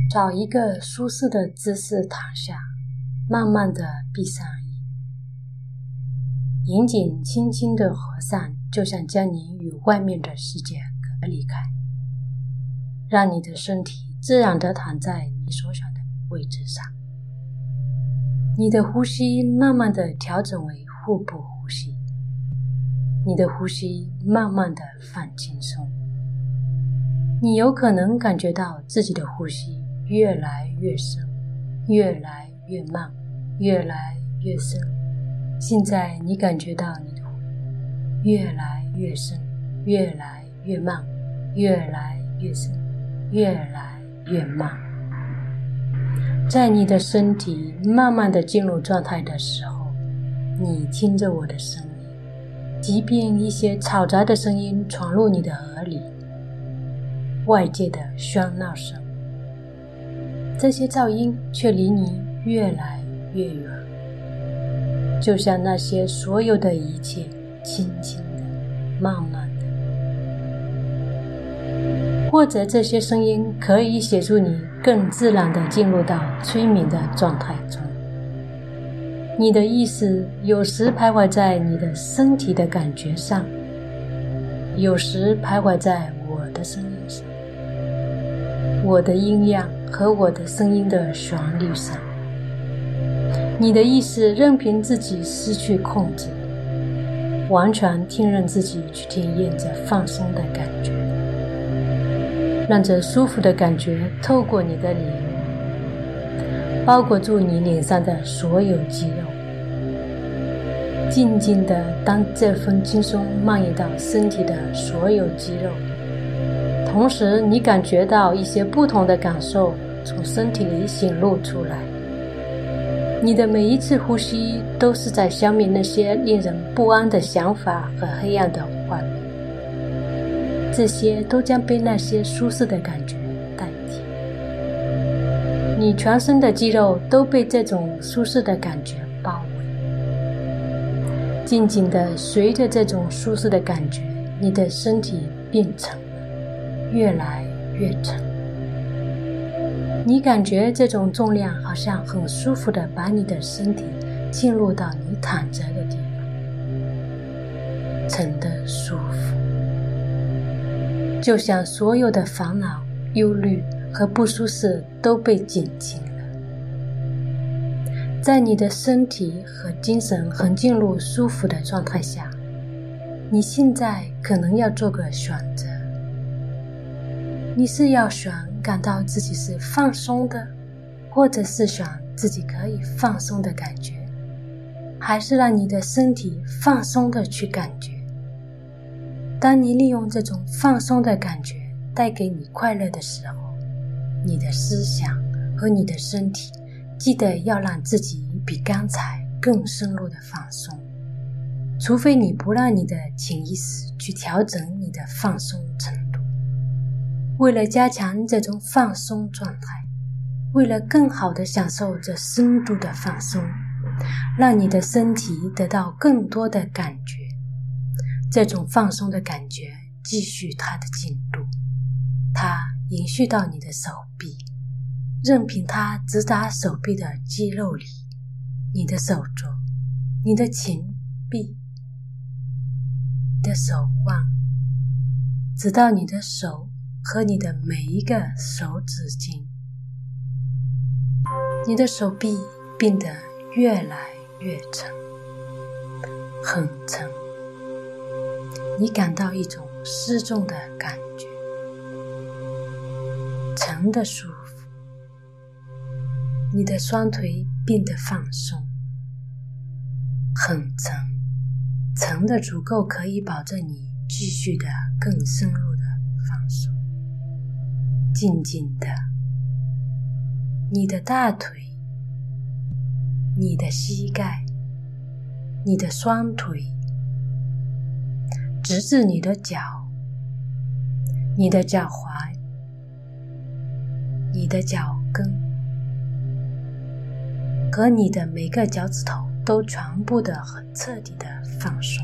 找一个舒适的姿势躺下，慢慢地闭上眼，眼睛轻轻地合上，就像将你与外面的世界隔离开，让你的身体自然地躺在你所想的位置上。你的呼吸慢慢地调整为腹部呼吸，你的呼吸慢慢地放轻松。你有可能感觉到自己的呼吸越来越深，越来越慢，越来越深。现在你感觉到你的呼吸越来越深，越来越慢，越来越深，越来越慢。在你的身体慢慢地进入状态的时候，你听着我的声音，即便一些嘈杂的声音闯入你的耳里，外界的喧闹声，这些噪音却离你越来越远，就像那些所有的一切轻轻的、慢慢的。或者这些声音可以协助你更自然地进入到催眠的状态中。你的意识有时徘徊在你的身体的感觉上，有时徘徊在我的声音上，我的音量和我的声音的旋律上。你的意识任凭自己失去控制，完全听任自己去体验这放松的感觉，让这舒服的感觉透过你的脸，包裹住你脸上的所有肌肉，静静地当这份轻松蔓延到身体的所有肌肉，同时你感觉到一些不同的感受从身体里显露出来。你的每一次呼吸都是在消灭那些令人不安的想法和黑暗的画面，这些都将被那些舒适的感觉代替。你全身的肌肉都被这种舒适的感觉包围，静静地随着这种舒适的感觉，你的身体变沉了，越来越沉。你感觉这种重量好像很舒服地把你的身体进入到你躺着的地方，沉得舒服，就像所有的烦恼、忧虑和不舒适都被减轻了。在你的身体和精神很进入舒服的状态下，你现在可能要做个选择。你是要选感到自己是放松的，或者是选自己可以放松的感觉，还是让你的身体放松的去感觉。当你利用这种放松的感觉带给你快乐的时候，你的思想和你的身体记得要让自己比刚才更深入的放松，除非你不让你的潜意识去调整你的放松程度。为了加强这种放松状态，为了更好地享受这深度的放松，让你的身体得到更多的感觉，这种放松的感觉继续它的进度，它延续到你的手臂，任凭它直达手臂的肌肉里，你的手肘，你的前臂，你的手腕，直到你的手和你的每一个手指尖。你的手臂变得越来越沉，很沉，你感到一种失重的感觉，沉的舒服。你的双腿变得放松，很沉，沉的足够可以保证你继续的更深入的放松。静静的，你的大腿，你的膝盖，你的双腿，直至你的脚，你的脚踝，你的脚跟，和你的每个脚趾头都全部的很彻底的放松。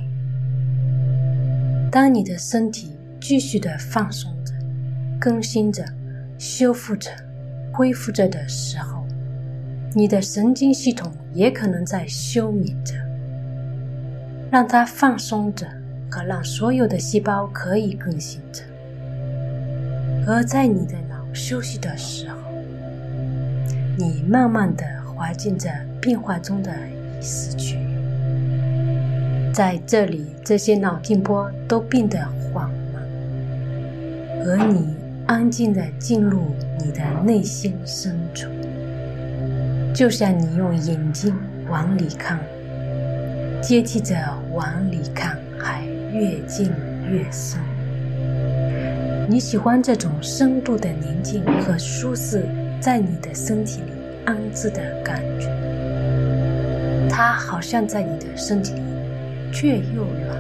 当你的身体继续的放松着，更新着，修复着， 恢复着的时候，你的神经系统也可能在休眠着，让它放松着和让所有的细胞可以更新着。而在你的脑休息的时候，你慢慢地滑进着变化中的意识区域。在这里，这些脑电波都变得缓慢，而你安静地进入你的内心深处，就像你用眼睛往里看，接替着往里看还越进越深。你喜欢这种深度的宁静和舒适在你的身体里安置的感觉，它好像在你的身体里却又软，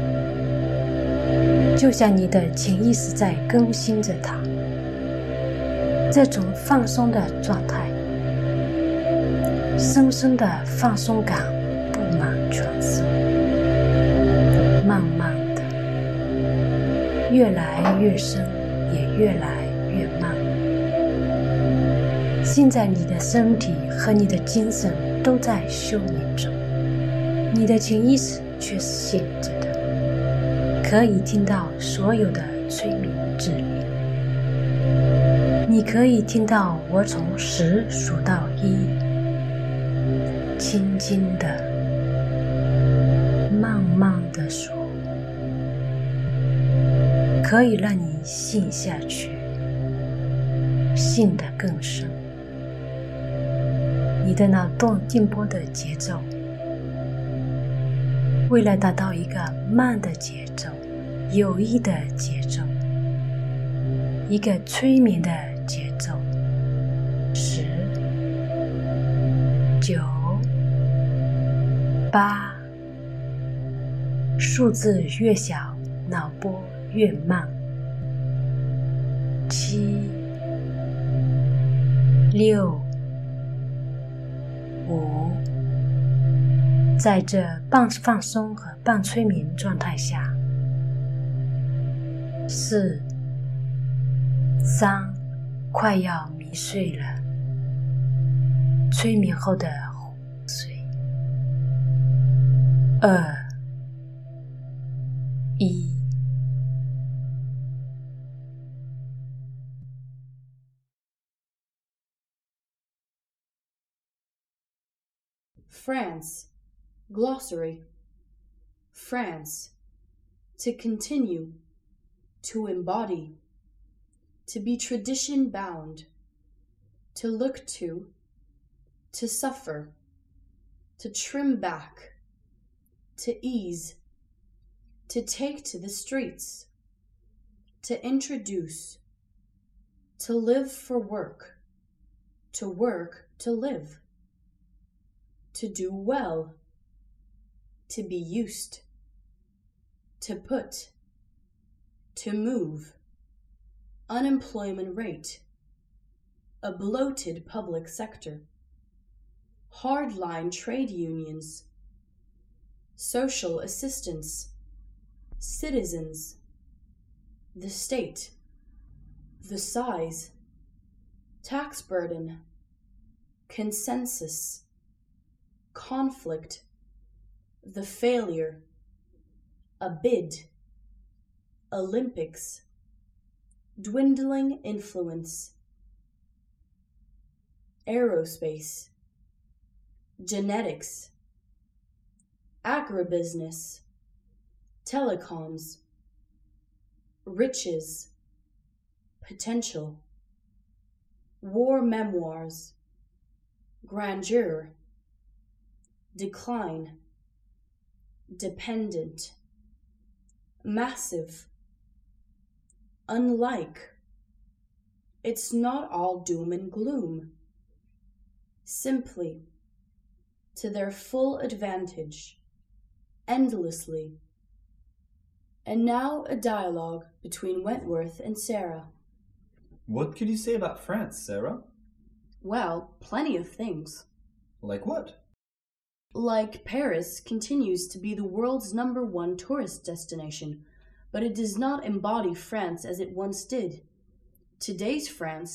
就像你的潜意识在更新着它。这种放松的状态，深深的放松感布满全身，慢慢的越来越深，也越来越慢。现在你的身体和你的精神都在休眠中，你的潜意识却是醒着的，可以听到所有的催眠指令。你可以听到我从10数到1，轻轻的、慢慢的数，可以让你陷下去，陷得更深。你的脑电波的节奏，为了达到一个慢的节奏、有益的节奏、一个催眠的节奏，10、9、8，数字越小，脑波越慢。7、6、5，在这半放松和半催眠状态下，4、3，快要迷睡了，催眠后的昏睡。2、1。 France. Glossary. France. To continue. To embody. To be tradition bound. To look to. To suffer. To trim back. To ease. To take to the streets. To introduce. To live for work. To work to live. To do well. To be used. To put. To move. Unemployment rate. A bloated public sector. Hardline trade unions. Social assistance. Citizens. The state. The size. Tax burden. Consensus. Conflict. The failure. A bid. Olympics. Dwindling influence. Aerospace. Genetics. Agribusiness. Telecoms. Riches. Potential. War memoirs. Grandeur. Decline. Dependent. Massive. Unlike. It's not all doom and gloom. Simply. To their full advantage. Endlessly. And now a dialogue between Wentworth and Sarah. What could you say about France, Sarah? Well, plenty of things. Like what? Like Paris continues to be the world's #1 tourist destination, but it does not embody France as it once did. Today's France,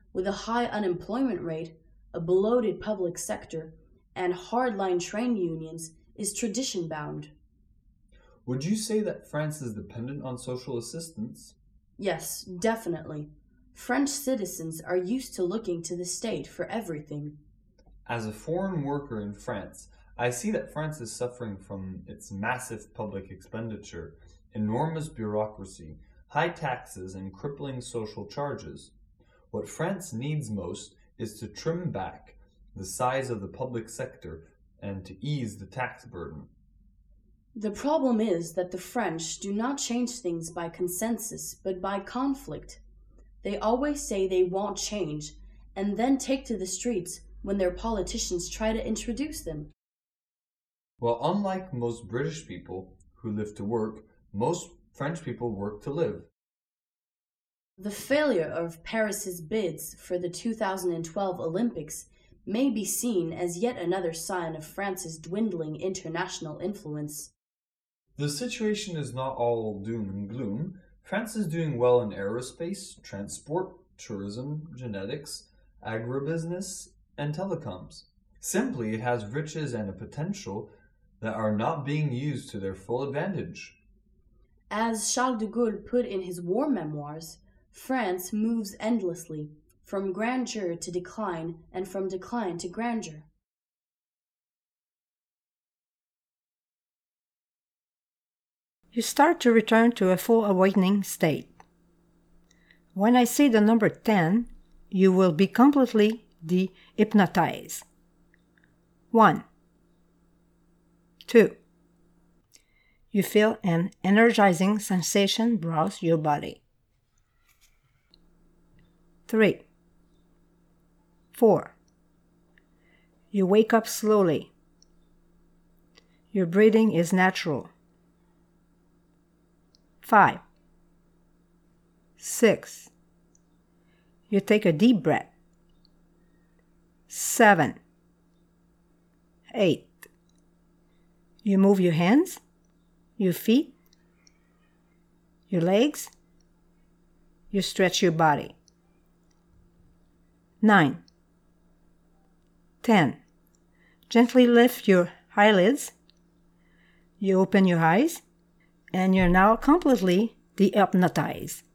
with a high unemployment rate, a bloated public sector, and hardline trade unions, is tradition-bound. Would you say that France is dependent on social assistance? Yes, definitely. French citizens are used to looking to the state for everything. As a foreign worker in France, I see that France is suffering from its massive public expenditure, enormous bureaucracy, high taxes, and crippling social charges. What France needs most is to trim back the size of the public sector and to ease the tax burden. The problem is that the French do not change things by consensus, but by conflict. They always say they won't change, and then take to the streets when their politicians try to introduce them. Well, unlike most British people who live to work, most French people work to live. The failure of Paris's bids for the 2012 Olympics may be seen as yet another sign of France's dwindling international influence. The situation is not all doom and gloom. France is doing well in aerospace, transport, tourism, genetics, agribusiness, and telecoms. Simply, it has riches and a potential that are not being used to their full advantage. As Charles de Gaulle put in his war memoirs, France moves endlessly, from grandeur to decline and from decline to grandeur. You start to return to a full awakening state. When I say the number 10, you will be completely de-hypnotized. 1, 2. You feel an energizing sensation browse your body. 3, 4. You wake up slowly. Your breathing is natural. 5, 6. You take a deep breath. 7, 8. You move your hands, your feet, your legs. You stretch your body. 9, 10. Gently lift your eyelids. You open your eyes, and you're now completely de-hypnotized.